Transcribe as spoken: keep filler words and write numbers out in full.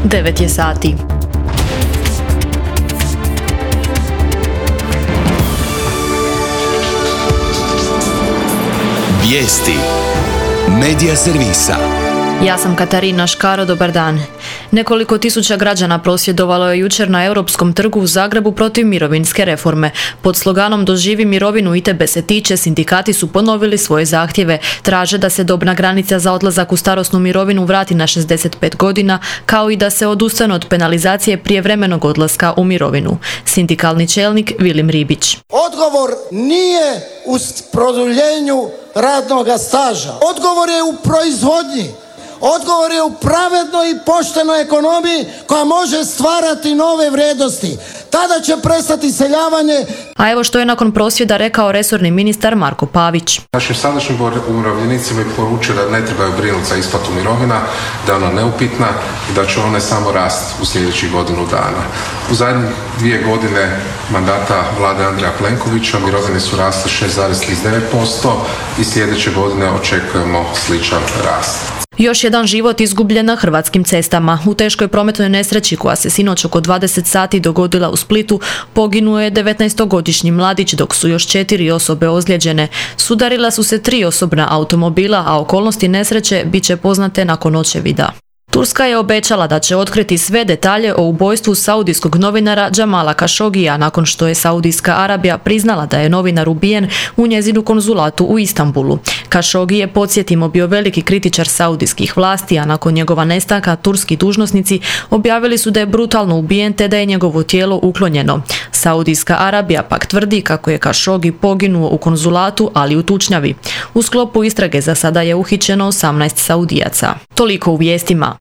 devet je sati. Vijesti Medija servisa. Ja sam Katarina Škaro, dobar dan. Nekoliko tisuća građana prosvjedovalo je jučer na Europskom trgu u Zagrebu protiv mirovinske reforme. Pod sloganom "Doživi mirovinu i tebe se tiče", sindikati su ponovili svoje zahtjeve. Traže da se dobna granica za odlazak u starosnu mirovinu vrati na šezdeset pet godina, kao i da se odustane od penalizacije prijevremenog odlaska u mirovinu. Sindikalni čelnik Vilim Ribić. Odgovor nije u produljenju radnog staža. Odgovor je u proizvodnji. Odgovor je u pravednoj i poštenoj ekonomiji koja može stvarati nove vrijednosti. Tada će prestati iseljavanje. A evo što je nakon prosvjeda rekao resorni ministar Marko Pavić. Našim sadašnjim umirovljenicima je poručio da ne trebaju brinuti za isplatu mirovina, da je ona neupitna i da će one samo rasti u sljedećih godinu dana. U zadnjih dvije godine mandata vlade Andreja Plenkovića mirovine su rasle šest zarez trideset devet posto i sljedeće godine očekujemo sličan rast. Još jedan život izgubljen na hrvatskim cestama. U teškoj prometnoj nesreći koja se sinoć oko dvadeset sati dogodila u Splitu poginuo je devetnaestogodišnji mladić, dok su još četiri osobe ozlijeđene. Sudarila su se tri osobna automobila, a okolnosti nesreće bit će poznate nakon očevida. Turska je obećala da će otkriti sve detalje o ubojstvu saudijskog novinara Džamala Kašogija nakon što je Saudijska Arabija priznala da je novinar ubijen u njezinu konzulatu u Istanbulu. Kašogi je, podsjetimo, bio veliki kritičar saudijskih vlasti, a nakon njegova nestanka turski dužnosnici objavili su da je brutalno ubijen te da je njegovo tijelo uklonjeno. Saudijska Arabija pak tvrdi kako je Kašogi poginuo u konzulatu, ali u tučnjavi. U sklopu istrage za sada je uhićeno osamnaest Saudijaca. Toliko u vijestima.